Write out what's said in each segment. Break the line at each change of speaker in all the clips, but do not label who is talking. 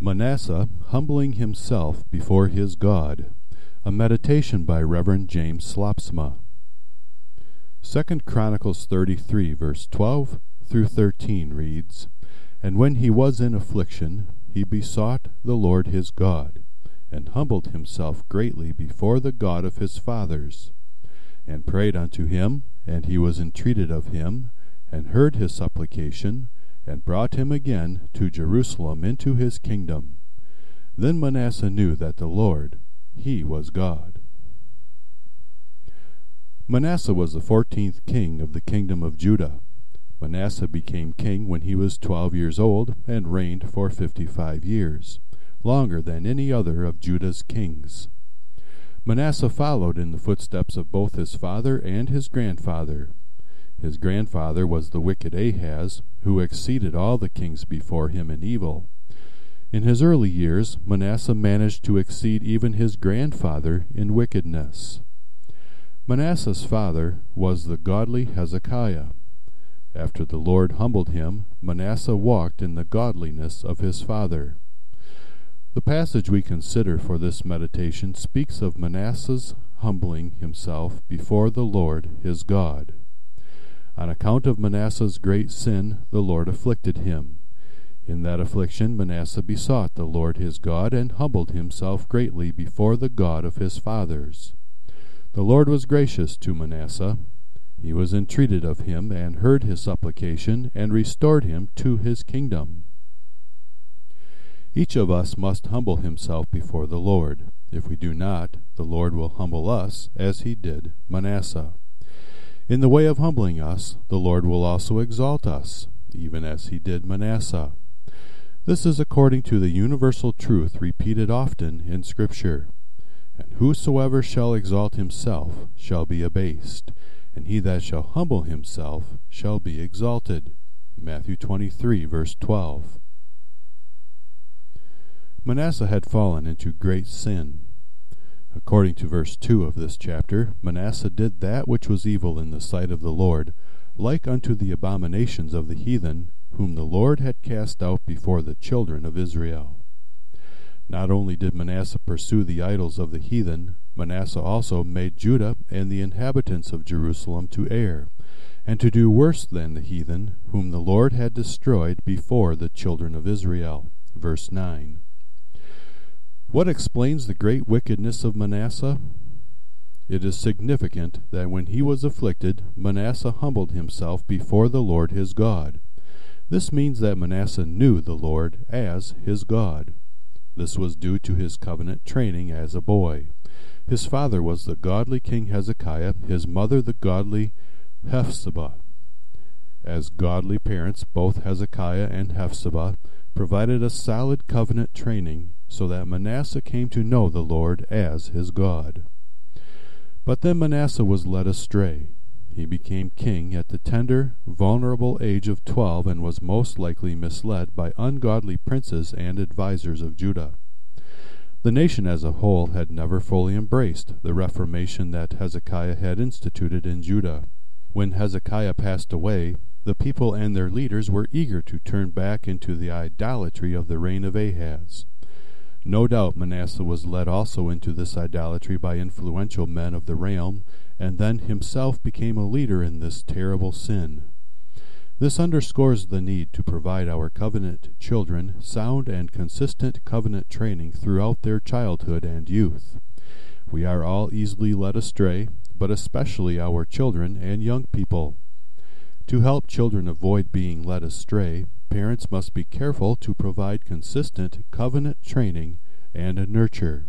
Manasseh humbling himself before his God. A meditation by Reverend James Slopsma. 2 Chronicles 33, verse 12 through 13 reads, And when he was in affliction, he besought the Lord his God, and humbled himself greatly before the God of his fathers, and prayed unto him, and he was entreated of him, and heard his supplication, and brought him again to Jerusalem into his kingdom. Then Manasseh knew that the Lord, he was God. Manasseh was the 14th king of the kingdom of Judah. Manasseh became king when he was 12 years old and reigned for 55 years, longer than any other of Judah's kings. Manasseh followed in the footsteps of both his father and his grandfather. His grandfather was the wicked Ahaz, who exceeded all the kings before him in evil. In his early years, Manasseh managed to exceed even his grandfather in wickedness. Manasseh's father was the godly Hezekiah. After the Lord humbled him, Manasseh walked in the godliness of his father. The passage we consider for this meditation speaks of Manasseh's humbling himself before the Lord his God. On account of Manasseh's great sin, the Lord afflicted him. In that affliction, Manasseh besought the Lord his God, and humbled himself greatly before the God of his fathers. The Lord was gracious to Manasseh. He was entreated of him, and heard his supplication, and restored him to his kingdom. Each of us must humble himself before the Lord. If we do not, the Lord will humble us, as he did Manasseh. In the way of humbling us, the Lord will also exalt us, even as he did Manasseh. This is according to the universal truth repeated often in Scripture. And whosoever shall exalt himself shall be abased, and he that shall humble himself shall be exalted. Matthew 23, verse 12. Manasseh had fallen into great sin. According to verse 2 of this chapter, Manasseh did that which was evil in the sight of the Lord, like unto the abominations of the heathen, whom the Lord had cast out before the children of Israel. Not only did Manasseh pursue the idols of the heathen, Manasseh also made Judah and the inhabitants of Jerusalem to err, and to do worse than the heathen, whom the Lord had destroyed before the children of Israel. Verse 9. What explains the great wickedness of Manasseh? It is significant that when he was afflicted, Manasseh humbled himself before the Lord his God. This means that Manasseh knew the Lord as his God. This was due to his covenant training as a boy. His father was the godly King Hezekiah, his mother the godly Hephzibah. As godly parents, both Hezekiah and Hephzibah provided a solid covenant training so that Manasseh came to know the Lord as his God. But then Manasseh was led astray. He became king at the tender, vulnerable age of 12 and was most likely misled by ungodly princes and advisers of Judah. The nation as a whole had never fully embraced the reformation that Hezekiah had instituted in Judah. When Hezekiah passed away, the people and their leaders were eager to turn back into the idolatry of the reign of Ahaz. No doubt Manasseh was led also into this idolatry by influential men of the realm, and then himself became a leader in this terrible sin. This underscores the need to provide our covenant children sound and consistent covenant training throughout their childhood and youth. We are all easily led astray, but especially our children and young people. To help children avoid being led astray, parents must be careful to provide consistent covenant training and nurture.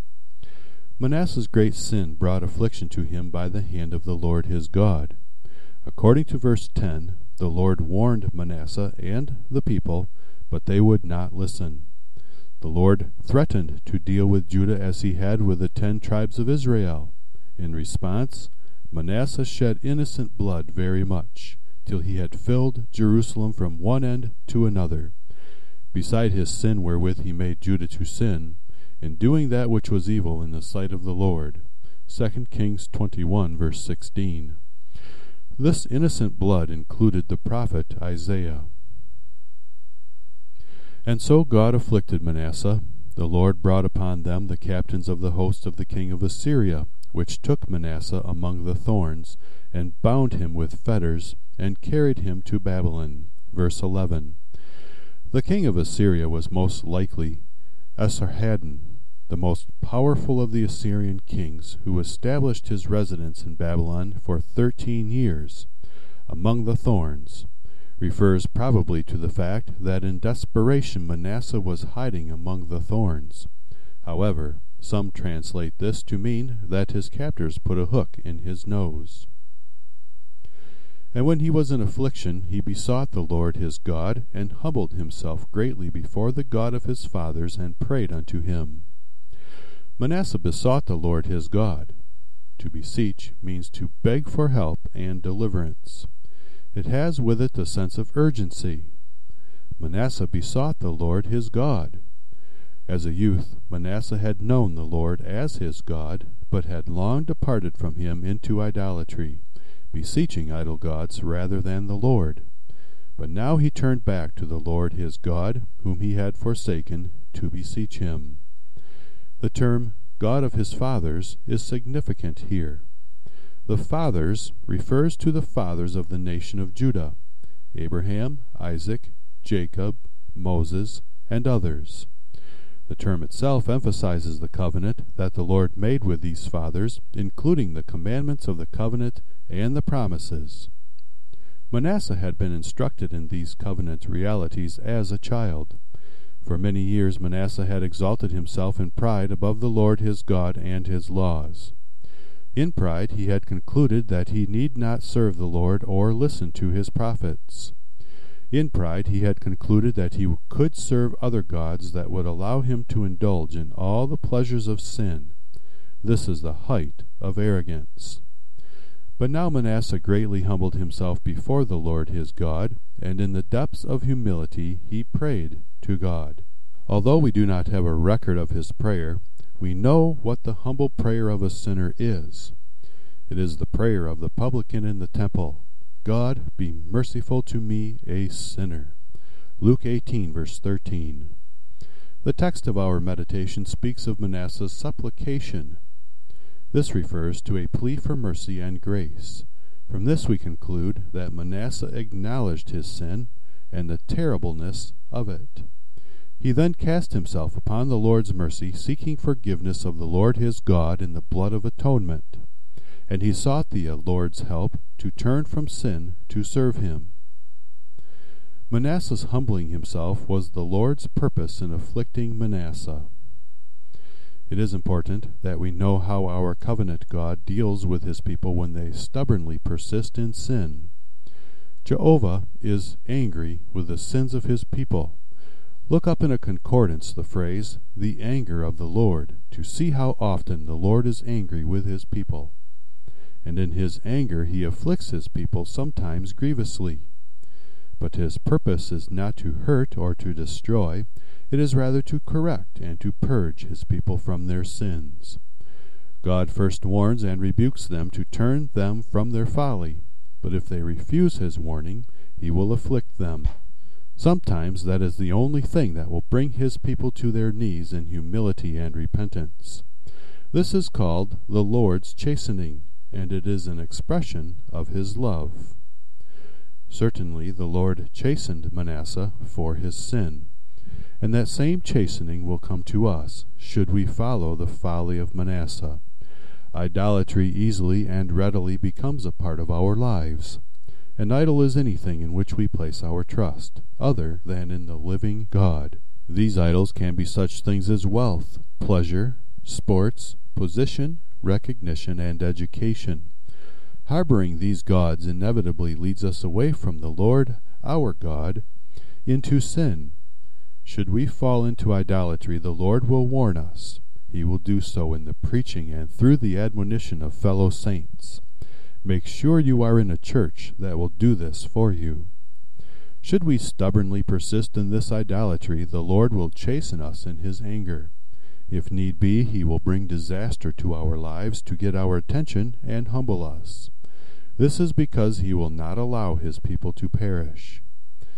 Manasseh's great sin brought affliction to him by the hand of the Lord his God. According to verse 10, the Lord warned Manasseh and the people, but they would not listen. The Lord threatened to deal with Judah as he had with the 10 tribes of Israel. In response, Manasseh shed innocent blood very much, till he had filled Jerusalem from one end to another. Beside his sin wherewith he made Judah to sin, in doing that which was evil in the sight of the Lord. 2 Kings 21, verse 16. This innocent blood included the prophet Isaiah. And so God afflicted Manasseh. The Lord brought upon them the captains of the host of the king of Assyria, which took Manasseh among the thorns, and bound him with fetters, and carried him to Babylon. Verse 11. The king of Assyria was most likely Esarhaddon, the most powerful of the Assyrian kings, who established his residence in Babylon for 13 years. Among the thorns refers probably to the fact that in desperation Manasseh was hiding among the thorns. However, some translate this to mean that his captors put a hook in his nose. And when he was in affliction, he besought the Lord his God, and humbled himself greatly before the God of his fathers, and prayed unto him. Manasseh besought the Lord his God. To beseech means to beg for help and deliverance. It has with it a sense of urgency. Manasseh besought the Lord his God. As a youth, Manasseh had known the Lord as his God, but had long departed from him into idolatry, beseeching idol gods rather than the Lord. But now he turned back to the Lord his God, whom he had forsaken, to beseech him. The term God of his fathers is significant here. The fathers refers to the fathers of the nation of Judah: Abraham, Isaac, Jacob, Moses, and others. The term itself emphasizes the covenant that the Lord made with these fathers, including the commandments of the covenant and the promises. Manasseh had been instructed in these covenant realities as a child. For many years Manasseh had exalted himself in pride above the Lord his God and his laws. In pride he had concluded that he need not serve the Lord or listen to his prophets. In pride he had concluded that he could serve other gods that would allow him to indulge in all the pleasures of sin. This is the height of arrogance. But now Manasseh greatly humbled himself before the Lord his God, and in the depths of humility he prayed to God. Although we do not have a record of his prayer, we know what the humble prayer of a sinner is. It is the prayer of the publican in the temple: God, be merciful to me, a sinner. Luke 18, verse 13. The text of our meditation speaks of Manasseh's supplication. This refers to a plea for mercy and grace. From this we conclude that Manasseh acknowledged his sin and the terribleness of it. He then cast himself upon the Lord's mercy, seeking forgiveness of the Lord his God in the blood of atonement. And he sought the Lord's help to turn from sin to serve him. Manasseh's humbling himself was the Lord's purpose in afflicting Manasseh. It is important that we know how our covenant God deals with his people when they stubbornly persist in sin. Jehovah is angry with the sins of his people. Look up in a concordance the phrase, the anger of the Lord, to see how often the Lord is angry with his people. And in his anger he afflicts his people, sometimes grievously. But his purpose is not to hurt or to destroy. It is rather to correct and to purge his people from their sins. God first warns and rebukes them to turn them from their folly, but if they refuse his warning, he will afflict them. Sometimes that is the only thing that will bring his people to their knees in humility and repentance. This is called the Lord's chastening, and it is an expression of his love. Certainly the Lord chastened Manasseh for his sin, and that same chastening will come to us, should we follow the folly of Manasseh. Idolatry easily and readily becomes a part of our lives. An idol is anything in which we place our trust, other than in the living God. These idols can be such things as wealth, pleasure, sports, position, recognition, and education. Harboring these gods inevitably leads us away from the Lord, our God, into sin. Should we fall into idolatry, the Lord will warn us. He will do so in the preaching and through the admonition of fellow saints. Make sure you are in a church that will do this for you. Should we stubbornly persist in this idolatry, the Lord will chasten us in his anger. If need be, he will bring disaster to our lives to get our attention and humble us. This is because he will not allow his people to perish.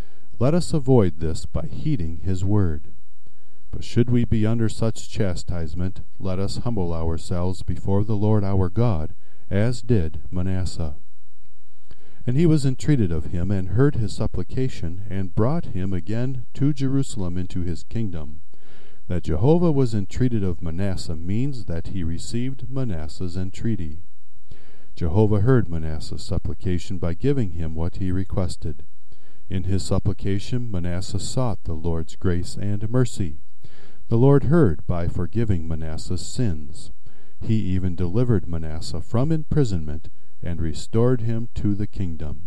let us avoid this by heeding his word. But should we be under such chastisement, let us humble ourselves before the Lord our God, as did Manasseh. And he was entreated of him, and heard his supplication, and brought him again to Jerusalem into his kingdom. That Jehovah was entreated of Manasseh means that he received Manasseh's entreaty. Jehovah heard Manasseh's supplication by giving him what he requested. In his supplication Manasseh sought the Lord's grace and mercy. The Lord heard by forgiving Manasseh's sins. He even delivered Manasseh from imprisonment and restored him to the kingdom.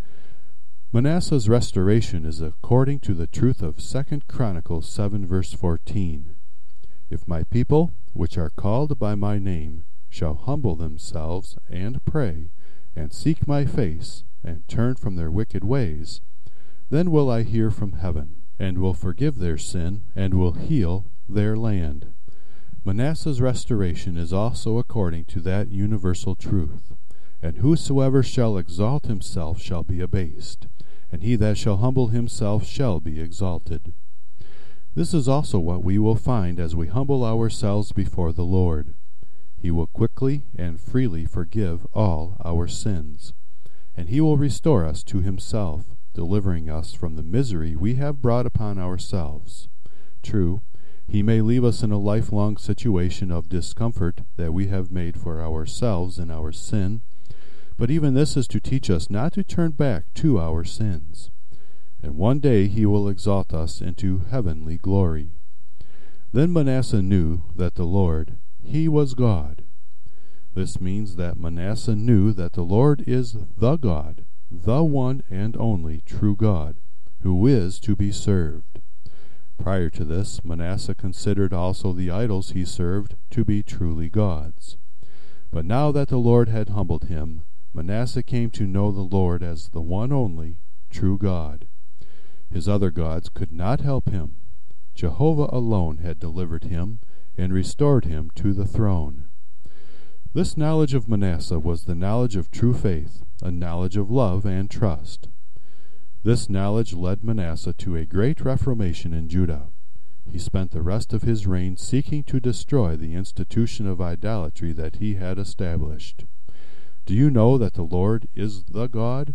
Manasseh's restoration is according to the truth of 2 Chronicles 7 verse 14. If my people, which are called by my name, shall humble themselves, and pray, and seek my face, and turn from their wicked ways, then will I hear from heaven, and will forgive their sin, and will heal their land. Manasseh's restoration is also according to that universal truth. And whosoever shall exalt himself shall be abased, and he that shall humble himself shall be exalted. This is also what we will find as we humble ourselves before the Lord. He will quickly and freely forgive all our sins, and he will restore us to himself, delivering us from the misery we have brought upon ourselves. True, he may leave us in a lifelong situation of discomfort that we have made for ourselves in our sin, but even this is to teach us not to turn back to our sins. And one day he will exalt us into heavenly glory. Then Manasseh knew that the Lord, he was God. This means that Manasseh knew that the Lord is the God, the one and only true God, who is to be served. Prior to this, Manasseh considered also the idols he served to be truly gods. But now that the Lord had humbled him, Manasseh came to know the Lord as the one only true God. His other gods could not help him. Jehovah alone had delivered him and restored him to the throne. This knowledge of Manasseh was the knowledge of true faith, a knowledge of love and trust. This knowledge led Manasseh to a great reformation in Judah. He spent the rest of his reign seeking to destroy the institution of idolatry that he had established. Do you know that the Lord is the God?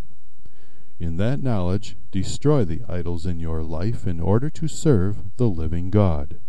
In that knowledge, destroy the idols in your life in order to serve the living God.